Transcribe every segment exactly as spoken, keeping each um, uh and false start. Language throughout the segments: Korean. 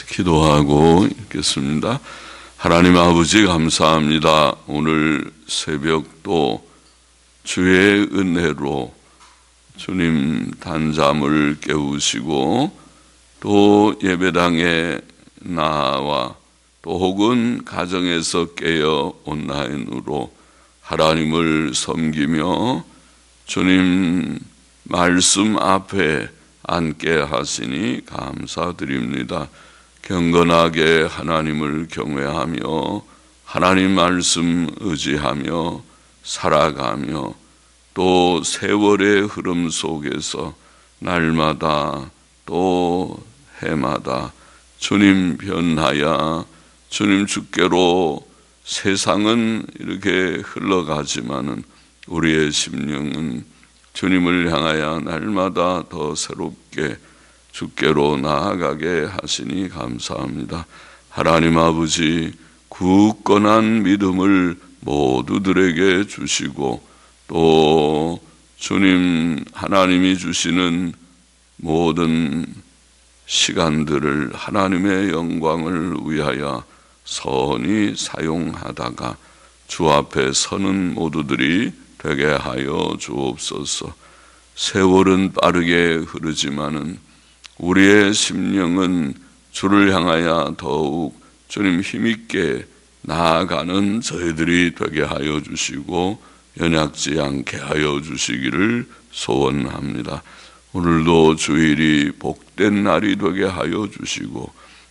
기도하고 있겠습니다. 하나님 아버지 감사합니다. 오늘 새벽도 주의 은혜로 주님 단잠을 깨우시고 또 예배당에 나와 또 혹은 가정에서 깨어 온라인으로 하나님을 섬기며 주님 말씀 앞에 앉게 하시니 감사드립니다. 경건하게 하나님을 경외하며 하나님 말씀 의지하며 살아가며 또 세월의 흐름 속에서 날마다 또 해마다 주님 변하여 주님 주께로 세상은 이렇게 흘러가지만은 우리의 심령은 주님을 향하여 날마다 더 새롭게 주께로 나아가게 하시니 감사합니다. 하나님 아버지 굳건한 믿음을 모두들에게 주시고 또 주님 하나님이 주시는 모든 시간들을 하나님의 영광을 위하여 선히 사용하다가 주 앞에 서는 모두들이 되게 하여 주옵소서. 세월은 빠르게 흐르지만은 우리의 심령은 주를 향하여 더욱 주님 힘있게 나아가는 저희들이 되게 하여 주시고 연약지 않게 하여 주시기를 소원합니다. 오늘도 주일이 복된 날이 되게 하여 주시고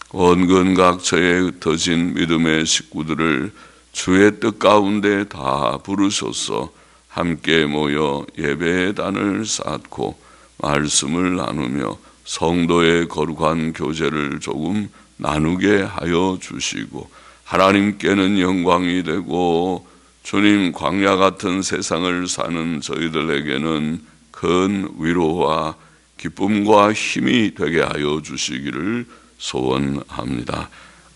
원근각처에 흩어진 믿음의 식구들을 주의 뜻 가운데 다 부르셔서 함께 모여 예배의 단을 쌓고 말씀을 나누며 성도의 거룩한 교제를 조금 나누게 하여 주시고 하나님께는 영광이 되고 주님 광야 같은 세상을 사는 저희들에게는 큰 위로와 기쁨과 힘이 되게 하여 주시기를 소원합니다.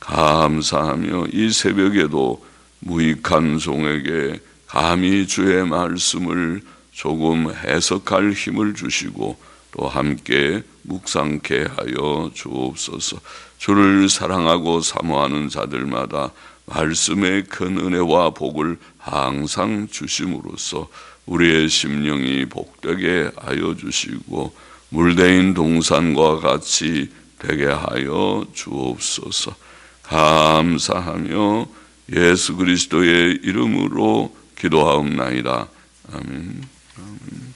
감사하며 이 새벽에도 무익한 종에게 감히 주의 말씀을 조금 해석할 힘을 주시고 또 함께 묵상케 하여 주옵소서. 주를 사랑하고 사모하는 자들마다 말씀의 큰 은혜와 복을 항상 주심으로써 우리의 심령이 복되게 하여 주시고 물대인 동산과 같이 되게 하여 주옵소서. 감사하며 예수 그리스도의 이름으로 기도하옵나이다. 아멘. 아멘.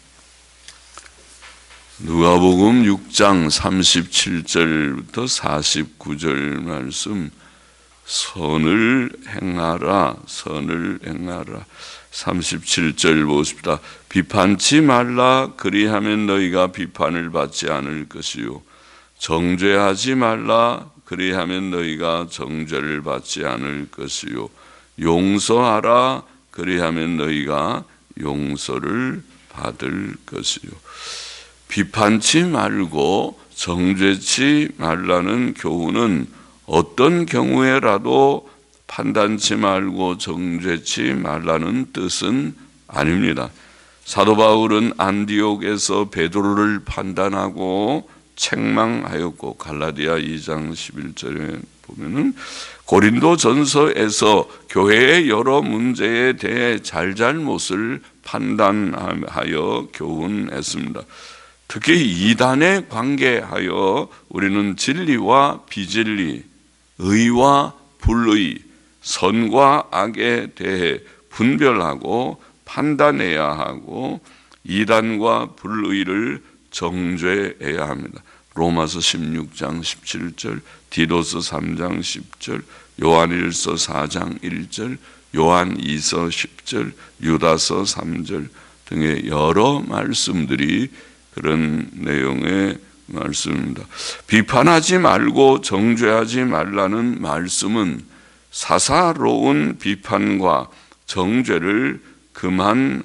누가복음 육 장 삼십칠 절부터 사십구 절 말씀. 선을 행하라, 선을 행하라. 삼십칠 절 보십시다. 비판치 말라, 그리하면 너희가 비판을 받지 않을 것이요. 정죄하지 말라, 그리하면 너희가 정죄를 받지 않을 것이요. 용서하라, 그리하면 너희가 용서를 받을 것이요. 비판치 말고 정죄치 말라는 교훈은 어떤 경우에라도 판단치 말고 정죄치 말라는 뜻은 아닙니다. 사도 바울은 안디옥에서 베드로를 판단하고 책망하였고 갈라디아 이 장 십일 절에 보면은 고린도 전서에서 교회의 여러 문제에 대해 잘잘못을 판단하여 교훈했습니다. 특히 이단에 관계하여 우리는 진리와 비진리, 의와 불의, 선과 악에 대해 분별하고 판단해야 하고 이단과 불의를 정죄해야 합니다. 로마서 십육 장 십칠 절, 디도서 삼 장 십 절, 요한일서 사 장 일 절, 요한 이서 십 절, 유다서 삼 절 등의 여러 말씀들이 그런 내용의 말씀입니다. 비판하지 말고 정죄하지 말라는 말씀은 사사로운 비판과 정죄를 금한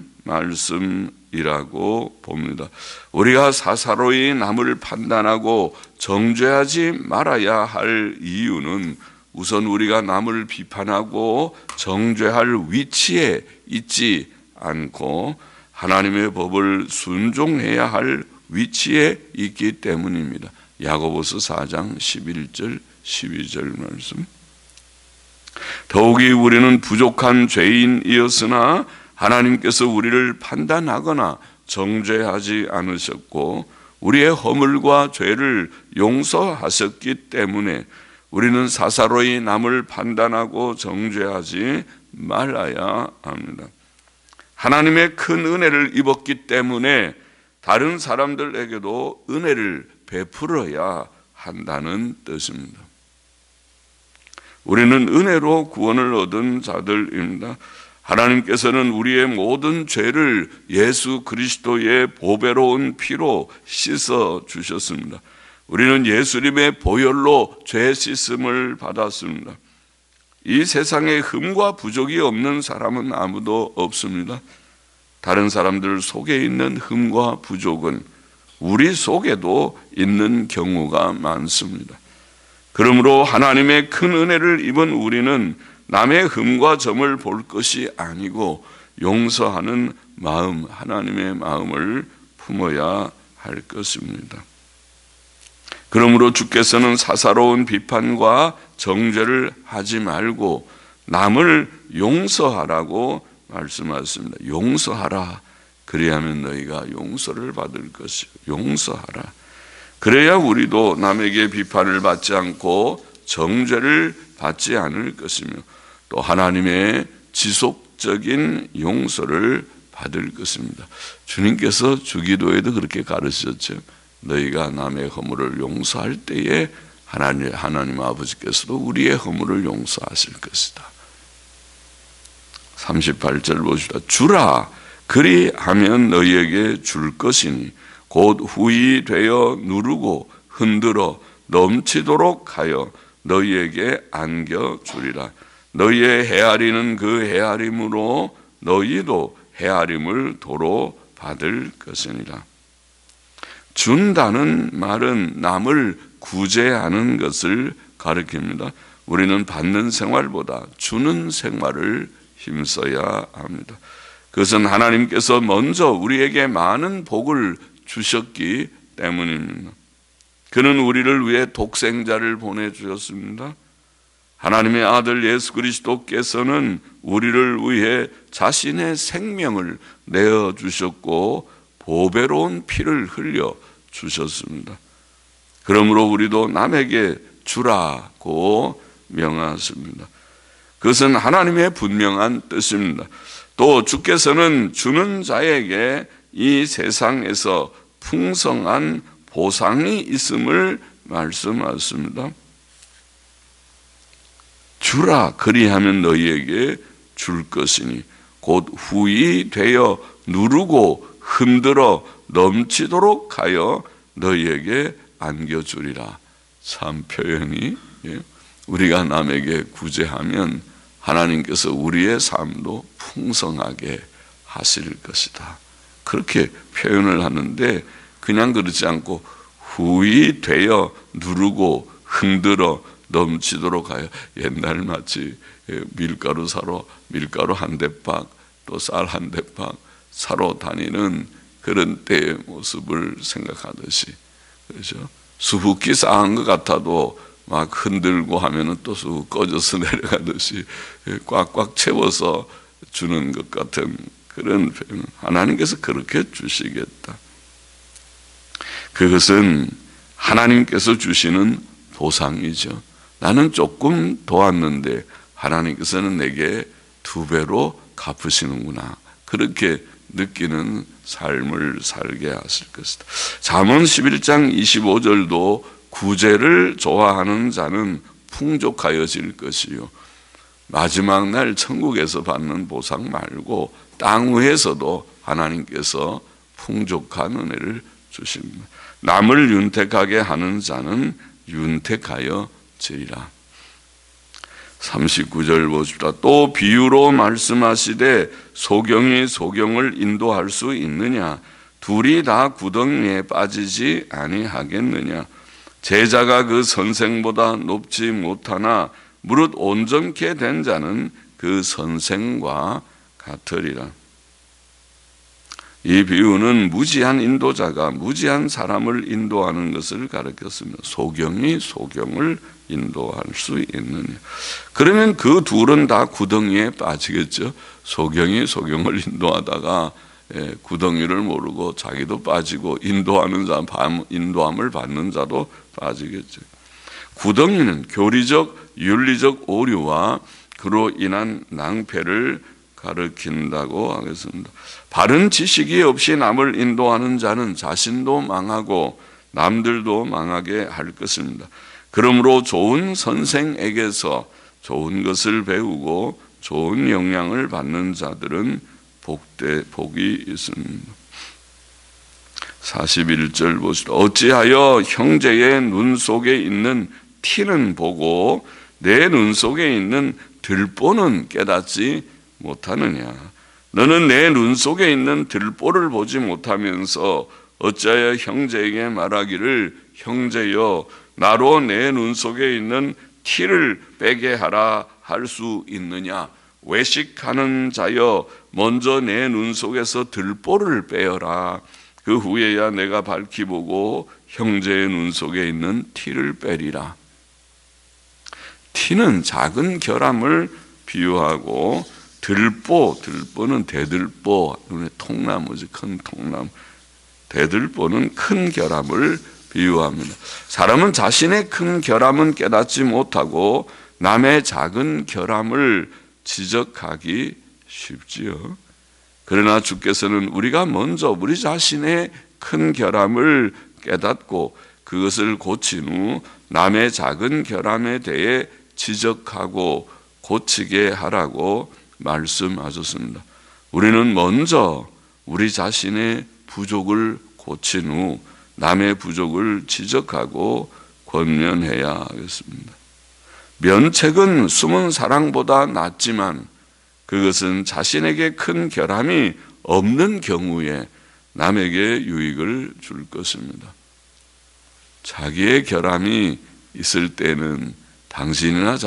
말씀이라고 봅니다. 우리가 사사로이 남을 판단하고 정죄하지 말아야 할 이유는 우선 우리가 남을 비판하고 정죄할 위치에 있지 않고 하나님의 법을 순종해야 할 위치에 있기 때문입니다. 야고보서 사 장 십일 절 십이 절 말씀. 더욱이 우리는 부족한 죄인이었으나 하나님께서 우리를 판단하거나 정죄하지 않으셨고 우리의 허물과 죄를 용서하셨기 때문에 우리는 사사로이 남을 판단하고 정죄하지 말아야 합니다. 하나님의 큰 은혜를 입었기 때문에 다른 사람들에게도 은혜를 베풀어야 한다는 뜻입니다. 우리는 은혜로 구원을 얻은 자들입니다. 하나님께서는 우리의 모든 죄를 예수 그리스도의 보배로운 피로 씻어 주셨습니다. 우리는 예수님의 보혈로 죄 씻음을 받았습니다. 이 세상에 흠과 부족이 없는 사람은 아무도 없습니다. 다른 사람들 속에 있는 흠과 부족은 우리 속에도 있는 경우가 많습니다. 그러므로 하나님의 큰 은혜를 입은 우리는 남의 흠과 점을 볼 것이 아니고 용서하는 마음, 하나님의 마음을 품어야 할 것입니다. 그러므로 주께서는 사사로운 비판과 정죄를 하지 말고 남을 용서하라고 말씀하셨습니다. 용서하라. 그리하면 너희가 용서를 받을 것이요. 용서하라. 그래야 우리도 남에게 비판을 받지 않고 정죄를 받지 않을 것이며 또 하나님의 지속적인 용서를 받을 것입니다. 주님께서 주기도에도 그렇게 가르치셨죠. 너희가 남의 허물을 용서할 때에 하나님, 하나님 아버지께서도 우리의 허물을 용서하실 것이다. 삼십팔 절 보시다. 주라 그리하면 너희에게 줄 것이니 곧 후히 되어 누르고 흔들어 넘치도록 하여 너희에게 안겨주리라. 너희의 헤아리는 그 헤아림으로 너희도 헤아림을 도로 받을 것이니라. 준다는 말은 남을 구제하는 것을 가리킵니다. 우리는 받는 생활보다 주는 생활을 힘써야 합니다. 그것은 하나님께서 먼저 우리에게 많은 복을 주셨기 때문입니다. 그는 우리를 위해 독생자를 보내주셨습니다. 하나님의 아들 예수 그리스도께서는 우리를 위해 자신의 생명을 내어주셨고 보배로운 피를 흘려 주셨습니다. 그러므로 우리도 남에게 주라고 명하십니다. 그것은 하나님의 분명한 뜻입니다. 또 주께서는 주는 자에게 이 세상에서 풍성한 보상이 있음을 말씀하십니다. 주라 그리하면 너희에게 줄 것이니 곧 후히 되어 누르고 흔들어 넘치도록 하여 너희에게 안겨주리라. 참 표현이, 우리가 남에게 구제하면 하나님께서 우리의 삶도 풍성하게 하실 것이다. 그렇게 표현을 하는데 그냥 그러지 않고 후히 되어 누르고 흔들어 넘치도록 하여, 옛날 마치 밀가루 사러 밀가루 한 대박 또 쌀 한 대박 사러 다니는 그런 때의 모습을 생각하듯이, 그렇죠? 수북히 쌓은 것 같아도 막 흔들고 하면은 또 쑥 꺼져서 내려가듯이 꽉꽉 채워서 주는 것 같은 그런 표현. 하나님께서 그렇게 주시겠다. 그것은 하나님께서 주시는 보상이죠. 나는 조금 도왔는데 하나님께서는 내게 두 배로 갚으시는구나. 그렇게 느끼는 삶을 살게 하실 것이다. 잠언 십일 장 이십오 절도 구제를 좋아하는 자는 풍족하여질 것이요. 마지막 날 천국에서 받는 보상 말고 땅 위에서도 하나님께서 풍족한 은혜를 주십니다. 남을 윤택하게 하는 자는 윤택하여 지리라. 삼십구 절 보십시다. 또 비유로 말씀하시되 소경이 소경을 인도할 수 있느냐? 둘이 다 구덩이에 빠지지 아니하겠느냐? 제자가 그 선생보다 높지 못하나 무릇 온전케 된 자는 그 선생과 같으리라. 이 비유는 무지한 인도자가 무지한 사람을 인도하는 것을 가르쳤습니다. 소경이 소경을 인도할 수 있느냐. 그러면 그 둘은 다 구덩이에 빠지겠죠. 소경이 소경을 인도하다가 구덩이를 모르고 자기도 빠지고 인도하는 자, 인도함을 받는 자도 빠지겠죠. 구덩이는 교리적, 윤리적 오류와 그로 인한 낭패를 가르친다고 하겠습니다. 바른 지식이 없이 남을 인도하는 자는 자신도 망하고 남들도 망하게 할 것입니다. 그러므로 좋은 선생에게서 좋은 것을 배우고 좋은 영향을 받는 자들은 복대, 복이 있습니다. 사십일 절 보시다. 어찌하여 형제의 눈 속에 있는 티는 보고 내 눈 속에 있는 들보는 깨닫지 못하느냐. 너는 내 눈 속에 있는 들보를 보지 못하면서 어찌하여 형제에게 말하기를 형제여 나로 내 눈 속에 있는 티를 빼게 하라 할 수 있느냐. 외식하는 자여 먼저 내 눈 속에서 들보를 빼어라. 그 후에야 내가 밝히 보고 형제의 눈 속에 있는 티를 빼리라. 티는 작은 결함을 비유하고 들보, 들보는 대들보, 눈에 통나무지 큰 통나무. 대들보는 큰 결함을 비유합니다. 사람은 자신의 큰 결함은 깨닫지 못하고 남의 작은 결함을 지적하기 쉽지요. 그러나 주께서는 우리가 먼저 우리 자신의 큰 결함을 깨닫고 그것을 고친 후 남의 작은 결함에 대해 지적하고 고치게 하라고 말씀하셨습니다. 우리는 먼저 우리 자신의 부족을 고친 후 남의 부족을 지적하고 권면해야 하겠습니다. 면책은 숨은 사랑보다 낫지만 그것은 자신에게 큰 결함이 없는 경우에 남에게 유익을 줄 것입니다. 자기의 결함이 있을 때는 당신이나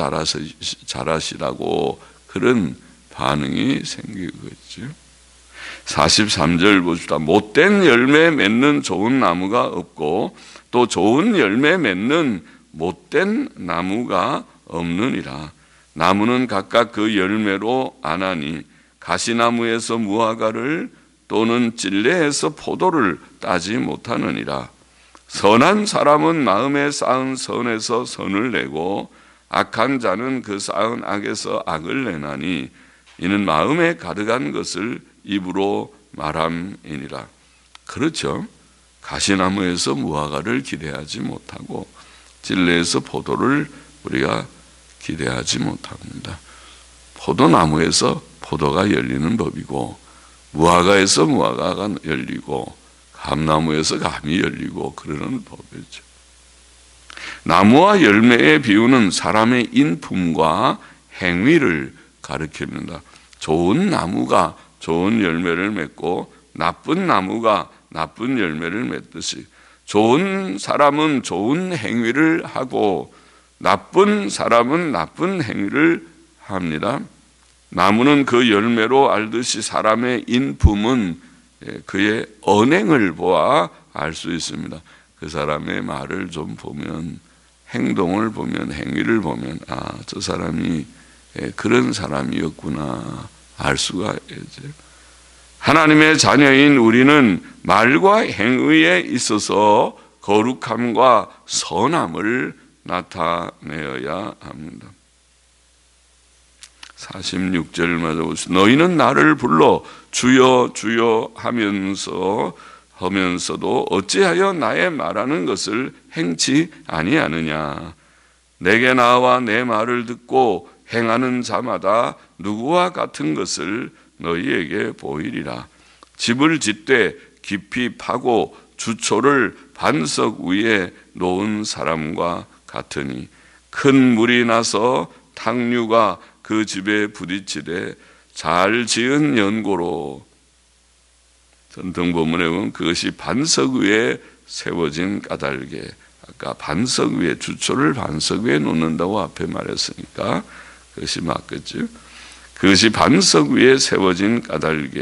잘하시라고 그런 반응이 생기겠죠. 사십삼 절 보시다. 못된 열매 맺는 좋은 나무가 없고 또 좋은 열매 맺는 못된 나무가 없느니라. 나무는 각각 그 열매로 아나니 가시나무에서 무화과를 또는 찔레에서 포도를 따지 못하느니라. 선한 사람은 마음에 쌓은 선에서 선을 내고 악한 자는 그 쌓은 악에서 악을 내나니 이는 마음에 가득한 것을 입으로 말함이니라. 그렇죠. 가시나무에서 무화과를 기대하지 못하고 찔레에서 포도를 우리가 기대하지 못합니다. 포도나무에서 포도가 열리는 법이고 무화과에서 무화과가 열리고 감나무에서 감이 열리고 그러는 법이죠. 나무와 열매의 비유는 사람의 인품과 행위를 가리킵니다. 좋은 나무가 좋은 열매를 맺고 나쁜 나무가 나쁜 열매를 맺듯이 좋은 사람은 좋은 행위를 하고 나쁜 사람은 나쁜 행위를 합니다. 나무는 그 열매로 알듯이 사람의 인품은 그의 언행을 보아 알 수 있습니다. 그 사람의 말을 좀 보면, 행동을 보면, 행위를 보면 아, 저 사람이 그런 사람이었구나 알 수가 있죠. 하나님의 자녀인 우리는 말과 행위에 있어서 거룩함과 선함을 나타내어야 합니다. 사십육 절 맞아 보시죠. 너희는 나를 불러 주여 주여 하면서 하면서도 어찌하여 나의 말하는 것을 행치 아니하느냐. 내게 나와 내 말을 듣고 행하는 자마다 누구와 같은 것을 너희에게 보이리라. 집을 짓되 깊이 파고 주초를 반석 위에 놓은 사람과 같으니 큰 물이 나서 탕류가 그 집에 부딪히되 잘 지은 연고로 전통 본문에 보면 그것이 반석 위에 세워진 까닭에, 아까 반석 위에 주초를 반석 위에 놓는다고 앞에 말했으니까 그것이 맞겠죠. 그것이 반석 위에 세워진 까닭에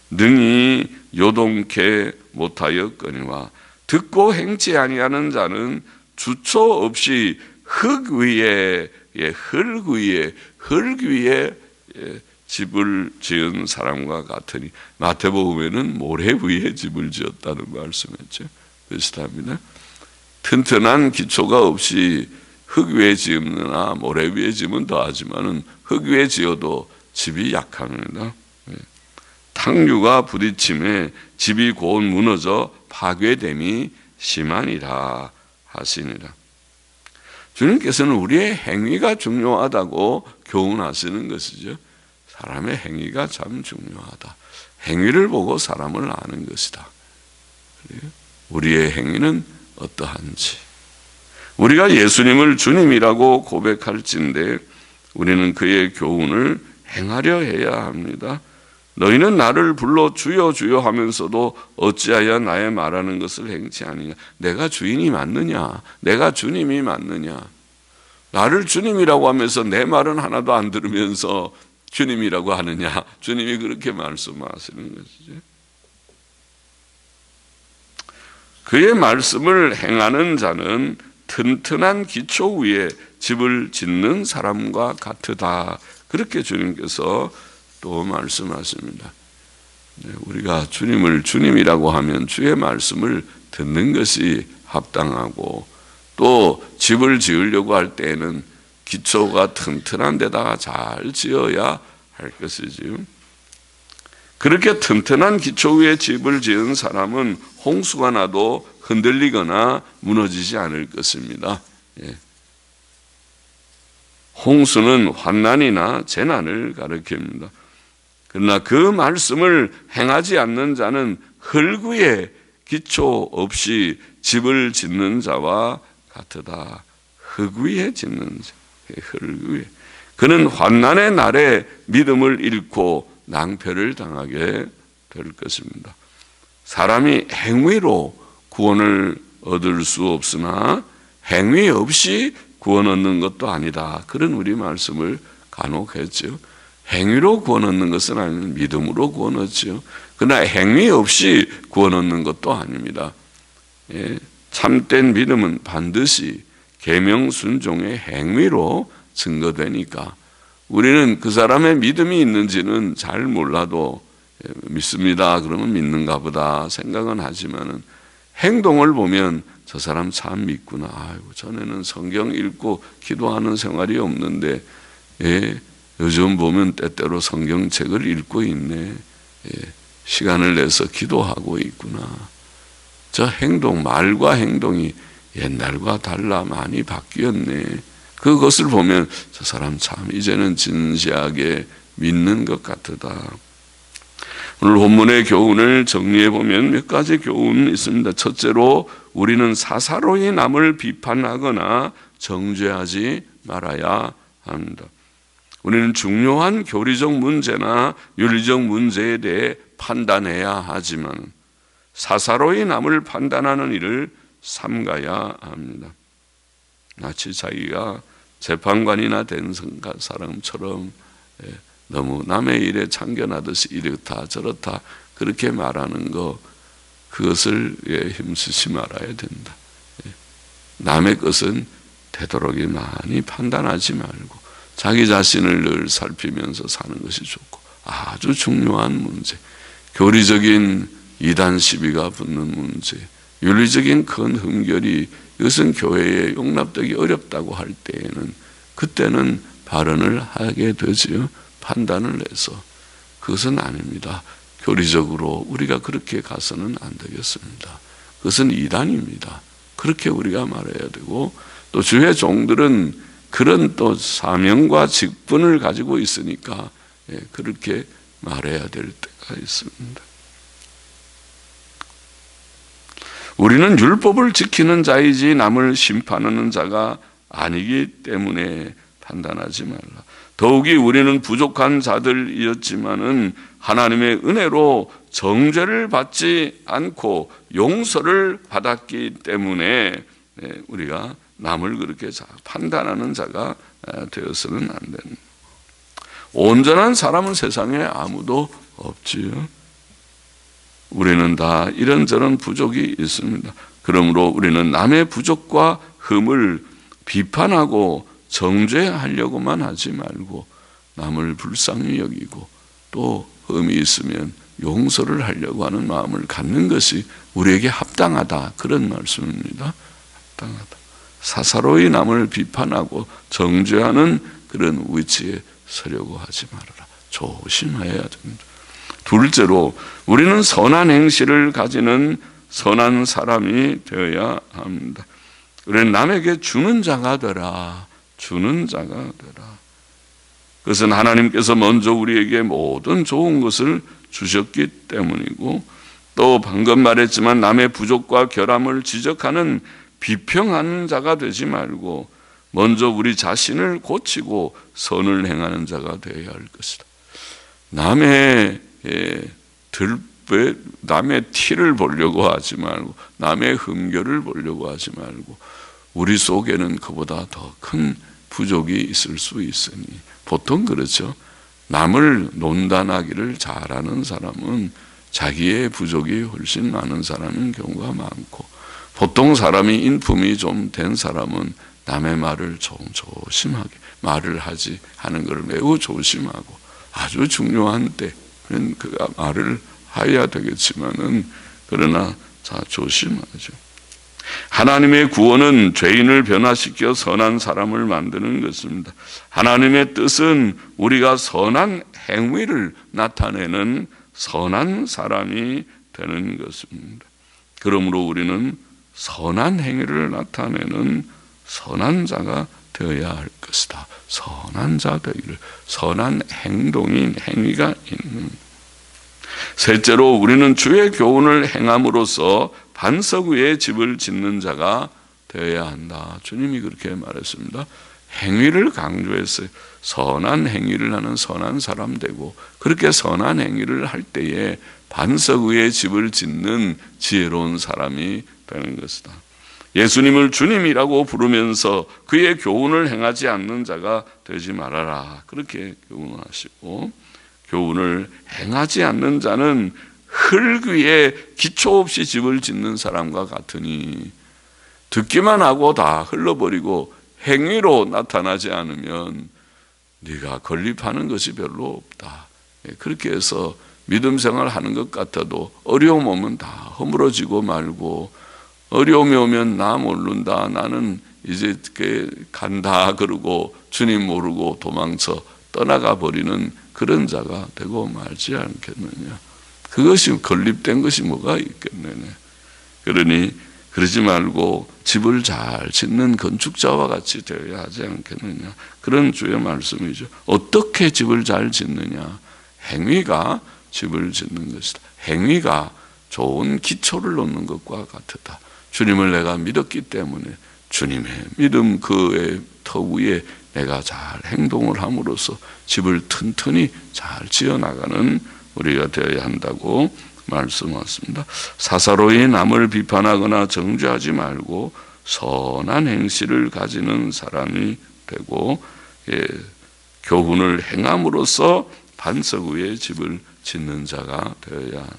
능히 요동케 못하였거니와 듣고 행치 아니하는 자는 주초 없이 흙 위에 예, 흙 위에 흙 위에 예, 집을 지은 사람과 같으니 마태복음에는 모래 위에 집을 지었다는 말씀이죠. 비슷합니다. 튼튼한 기초가 없이 흙 위에 지으나 모래 위에 지으면 더하지만은 흙 위에 지어도 집이 약합니다. 탕류가 부딪힘에 집이 곧 무너져 파괴됨이 심하니라 하시니라. 주님께서는 우리의 행위가 중요하다고 교훈하시는 것이죠. 사람의 행위가 참 중요하다. 행위를 보고 사람을 아는 것이다. 우리의 행위는 어떠한지. 우리가 예수님을 주님이라고 고백할진대 우리는 그의 교훈을 행하려 해야 합니다. 너희는 나를 불러 주여 주여 하면서도 어찌하여 나의 말하는 것을 행치 아니냐. 내가 주인이 맞느냐? 내가 주님이 맞느냐? 나를 주님이라고 하면서 내 말은 하나도 안 들으면서 주님이라고 하느냐? 주님이 그렇게 말씀하시는 것이죠. 그의 말씀을 행하는 자는 튼튼한 기초 위에 집을 짓는 사람과 같으다. 그렇게 주님께서 또 말씀하십니다. 우리가 주님을 주님이라고 하면 주의 말씀을 듣는 것이 합당하고 또 집을 지으려고 할 때에는 기초가 튼튼한 데다가 잘 지어야 할 것이지요. 그렇게 튼튼한 기초 위에 집을 지은 사람은 홍수가 나도 흔들리거나 무너지지 않을 것입니다. 예. 홍수는 환난이나 재난을 가리킵니다. 그러나 그 말씀을 행하지 않는 자는 흙 위에 기초 없이 집을 짓는 자와 같으다. 흙 위에 짓는 자, 흙 위에. 그는 환난의 날에 믿음을 잃고 낭패를 당하게 될 것입니다. 사람이 행위로 구원을 얻을 수 없으나 행위 없이 구원 얻는 것도 아니다. 그런 우리 말씀을 간혹 했죠. 행위로 구원 얻는 것은 아니고 믿음으로 구원 얻죠. 그러나 행위 없이 구원 얻는 것도 아닙니다. 예, 참된 믿음은 반드시 계명 순종의 행위로 증거되니까 우리는 그 사람의 믿음이 있는지는 잘 몰라도 믿습니다. 그러면 믿는가 보다 생각은 하지만은 행동을 보면 저 사람 참 믿구나. 아이고, 전에는 성경 읽고 기도하는 생활이 없는데 예, 요즘 보면 때때로 성경책을 읽고 있네. 예, 시간을 내서 기도하고 있구나. 저 행동, 말과 행동이 옛날과 달라 많이 바뀌었네. 그것을 보면 저 사람 참 이제는 진지하게 믿는 것 같다. 오늘 본문의 교훈을 정리해 보면 몇 가지 교훈이 있습니다. 첫째로 우리는 사사로이 남을 비판하거나 정죄하지 말아야 합니다. 우리는 중요한 교리적 문제나 윤리적 문제에 대해 판단해야 하지만 사사로이 남을 판단하는 일을 삼가야 합니다. 마치 자기가 재판관이나 된 사람처럼 너무 남의 일에 참견하듯이 이렇다 저렇다 그렇게 말하는 거, 그것을 힘쓰지 말아야 된다. 남의 것은 되도록이 많이 판단하지 말고 자기 자신을 늘 살피면서 사는 것이 좋고, 아주 중요한 문제, 교리적인 이단 시비가 붙는 문제, 윤리적인 큰 흠결이 이것은 교회에 용납되기 어렵다고 할 때에는 그때는 발언을 하게 되지요. 판단을 해서. 그것은 아닙니다. 교리적으로 우리가 그렇게 가서는 안 되겠습니다. 그것은 이단입니다. 그렇게 우리가 말해야 되고, 또 주의 종들은 그런 또 사명과 직분을 가지고 있으니까 그렇게 말해야 될 때가 있습니다. 우리는 율법을 지키는 자이지 남을 심판하는 자가 아니기 때문에 판단하지 말라. 더욱이 우리는 부족한 자들이었지만은 하나님의 은혜로 정죄를 받지 않고 용서를 받았기 때문에 우리가 남을 그렇게 판단하는 자가 되어서는 안 됩니다. 온전한 사람은 세상에 아무도 없지요. 우리는 다 이런저런 부족이 있습니다. 그러므로 우리는 남의 부족과 흠을 비판하고 정죄하려고만 하지 말고 남을 불쌍히 여기고 또 흠이 있으면 용서를 하려고 하는 마음을 갖는 것이 우리에게 합당하다, 그런 말씀입니다. 합당하다. 사사로이 남을 비판하고 정죄하는 그런 위치에 서려고 하지 말아라. 조심해야 됩니다. 둘째로, 우리는 선한 행실을 가지는 선한 사람이 되어야 합니다. 우리는 남에게 주는 자가 되라. 주는 자가 되라. 그것은 하나님께서 먼저 우리에게 모든 좋은 것을 주셨기 때문이고, 또 방금 말했지만 남의 부족과 결함을 지적하는 비평하는 자가 되지 말고 먼저 우리 자신을 고치고 선을 행하는 자가 되어야 할 것이다. 남의 들 남의 티를 보려고 하지 말고 남의 흠결을 보려고 하지 말고 우리 속에는 그보다 더 큰 부족이 있을 수 있으니, 보통 그렇죠. 남을 논단하기를 잘하는 사람은 자기의 부족이 훨씬 많은 사람인 경우가 많고, 보통 사람이 인품이 좀 된 사람은 남의 말을 좀 조심하게 말을 하지 하는 걸 매우 조심하고 아주 중요한 때 그가 말을 해야 되겠지만은 그러나 자 조심하죠. 하나님의 구원은 죄인을 변화시켜 선한 사람을 만드는 것입니다. 하나님의 뜻은 우리가 선한 행위를 나타내는 선한 사람이 되는 것입니다. 그러므로 우리는 선한 행위를 나타내는 선한 자가 되어야 할 것이다. 선한 자 되기를, 선한 행동인 행위가 있는. 셋째로, 우리는 주의 교훈을 행함으로써 반석 위에 집을 짓는 자가 되어야 한다. 주님이 그렇게 말했습니다. 행위를 강조했어요. 선한 행위를 하는 선한 사람 되고, 그렇게 선한 행위를 할 때에 반석 위에 집을 짓는 지혜로운 사람이 되는 것이다. 예수님을 주님이라고 부르면서 그의 교훈을 행하지 않는 자가 되지 말아라. 그렇게 교훈하시고, 교훈을 행하지 않는 자는 흙 위에 기초 없이 집을 짓는 사람과 같으니, 듣기만 하고 다 흘러버리고 행위로 나타나지 않으면 네가 건립하는 것이 별로 없다. 그렇게 해서 믿음 생활하는 것 같아도 어려움 오면 다 허물어지고 말고, 어려움이 오면 나 모른다, 나는 이제 간다 그러고 주님 모르고 도망쳐 떠나가 버리는 그런 자가 되고 말지 않겠느냐. 그것이 건립된 것이 뭐가 있겠느냐. 그러니 그러지 말고 집을 잘 짓는 건축자와 같이 되어야 하지 않겠느냐. 그런 주의 말씀이죠. 어떻게 집을 잘 짓느냐. 행위가 집을 짓는 것이다. 행위가 좋은 기초를 놓는 것과 같다. 주님을 내가 믿었기 때문에 주님의 믿음 그의 터 위에 내가 잘 행동을 함으로써 집을 튼튼히 잘 지어나가는 우리가 되어야 한다고 말씀하셨습니다. 사사로이 남을 비판하거나 정죄하지 말고 선한 행실을 가지는 사람이 되고, 예, 교훈을 행함으로써 반석 위에 집을 짓는 자가 되어야 합니다.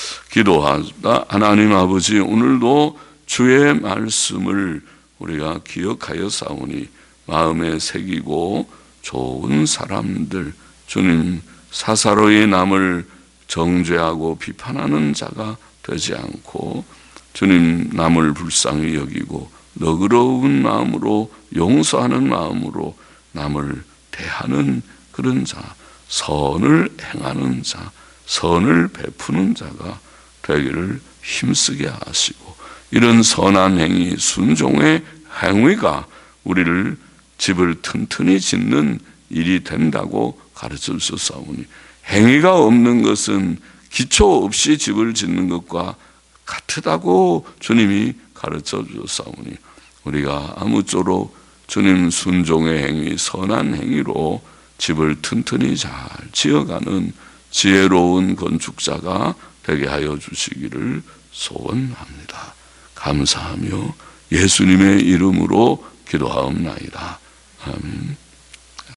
기도하다. 하나님 아버지, 오늘도 주의 말씀을 우리가 기억하여 싸우니 마음에 새기고 좋은 사람들, 주님 사사로이 남을 정죄하고 비판하는 자가 되지 않고 주님 남을 불쌍히 여기고 너그러운 마음으로 용서하는 마음으로 남을 대하는 그런 자, 선을 행하는 자, 선을 베푸는 자가 되기를 힘쓰게 하시고, 이런 선한 행위, 순종의 행위가 우리를 집을 튼튼히 짓는 일이 된다고 가르쳐 주셨사오니, 행위가 없는 것은 기초 없이 집을 짓는 것과 같다고 주님이 가르쳐 주셨사오니, 우리가 아무쪼록 주님 순종의 행위, 선한 행위로 집을 튼튼히 잘 지어가는 지혜로운 건축자가 되게 하여 주시기를 소원합니다. 감사하며 예수님의 이름으로 기도하옵나이다. 아멘.